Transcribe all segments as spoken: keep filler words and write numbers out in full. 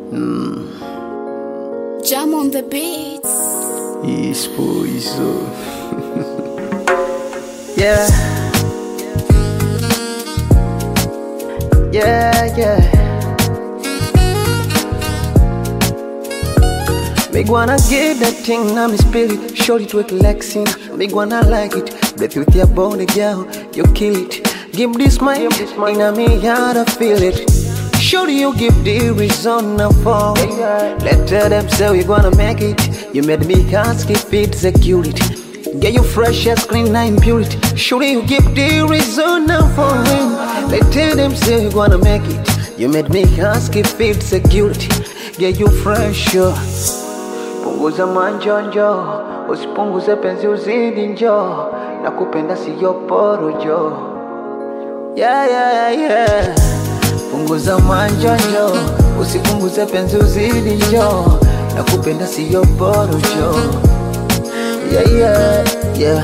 Jam on the beats. Expoiso. Yeah. Yeah, yeah. Big wanna get that thing, now me spirit. Short it with relaxing. Big wanna like it. Breathe with your body, girl. You kill it. Give this my in a me, how to feel it. Surely you give the reason now for let them say we gonna make it. You made me ask if it's security. Get you fresh as clean and impurity. Surely you give the reason now for him. Let them say we gonna make it. You made me ask if it's security. Get you fresh, yeah. Punguza manjonjo, usipunguze penzi uzidi njo. Nakupenda siyo porojo. Yeah, yeah, yeah. Punguza manjonjo, usipunguze penzi uzidi njo. Nakupenda siyo porojo. Yeah, yeah, yeah.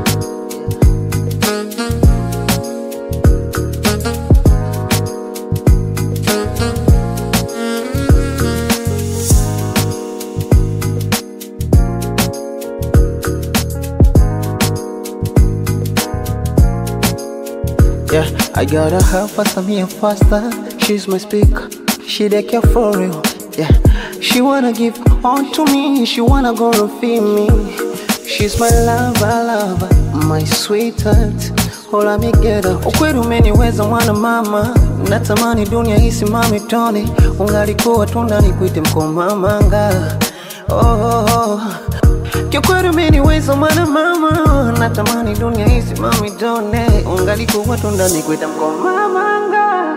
Yeah, I gotta help faster, me and faster. She's my speaker, she take care for real. Yeah, she wanna give on to me, she wanna go and feed me. She's my lover, lover, my sweetheart. Hola me get up. Ukweli umeniweza mwana mama. Natamani dunia isimame tone. Ungalikuwa tu ndani kuite mkomamanga. Oh, oh, oh. Kiukweli umeniweza mwana mama. Natamani dunia isimame tone. Ungalikuwa tu ndani kuite mkomamanga.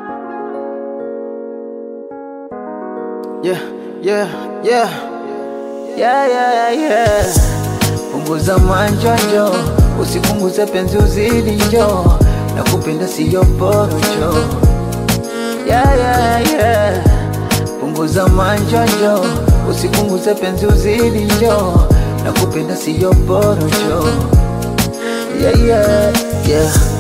Yeah, yeah, yeah. Yeah, yeah, yeah. Punguza manjonjo, usipunguze penzi uzidi njo. Nakupenda siyo porojo. Yeah, yeah, yeah. Punguza manjonjo, usipunguze penzi uzidi njo. Nakupenda siyo porojo. Yeah, yeah, yeah.